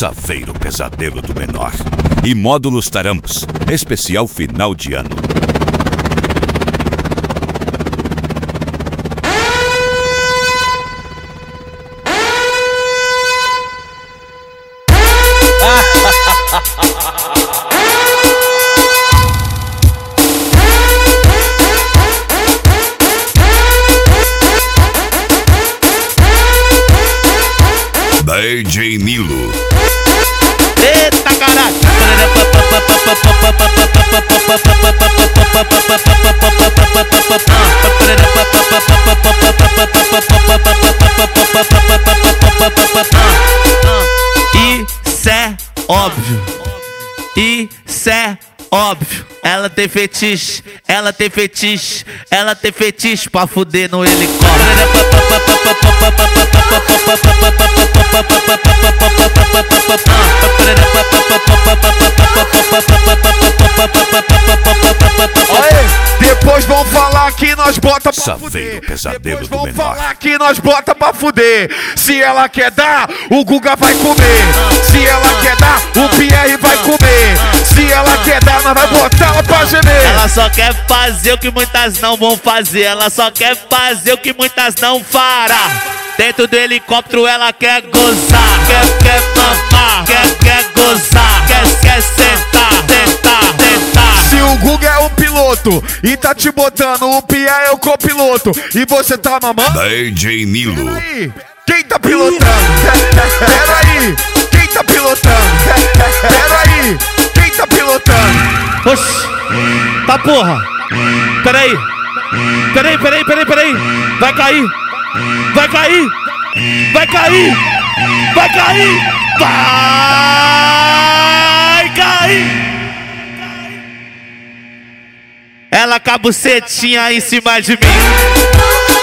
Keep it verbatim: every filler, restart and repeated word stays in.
Saveiro Pesadelo do Menor e Módulos Taramps, especial final de ano. D J Nilo. Eita caralho! Isso é óbvio. Isso é óbvio. Ela tem fetiche, ela tem fetiche, ela tem fetiche pra fuder no helicóptero. Olha, depois vão falar que nós bota pra Saveiro fuder. Pesadelo Depois do vão Menor. falar que nós bota pra fuder. Se ela quer dar, o Guga vai comer. Se ela quer dar, o Pierre vai comer. Se ela quer dar, nós vai botar ela pra gemer. Ela só quer fazer o que muitas não vão fazer. Ela só quer fazer o que muitas não fará. Dentro do helicóptero ela quer gozar, quer, quer mamar, quer, quer gozar, quer, quer sentar, tentar, tentar. Se o Guga é o piloto e tá te botando, o Pierre é o copiloto e você tá mamando. D J Nilo. Peraí, quem tá pilotando? Peraí, quem tá pilotando? Peraí, quem tá pilotando? Oxi, tá porra. Peraí, peraí, peraí, peraí, peraí. Vai cair, vai cair, vai cair, vai cair, vai cair. Ela com a bucetinha em cima de mim.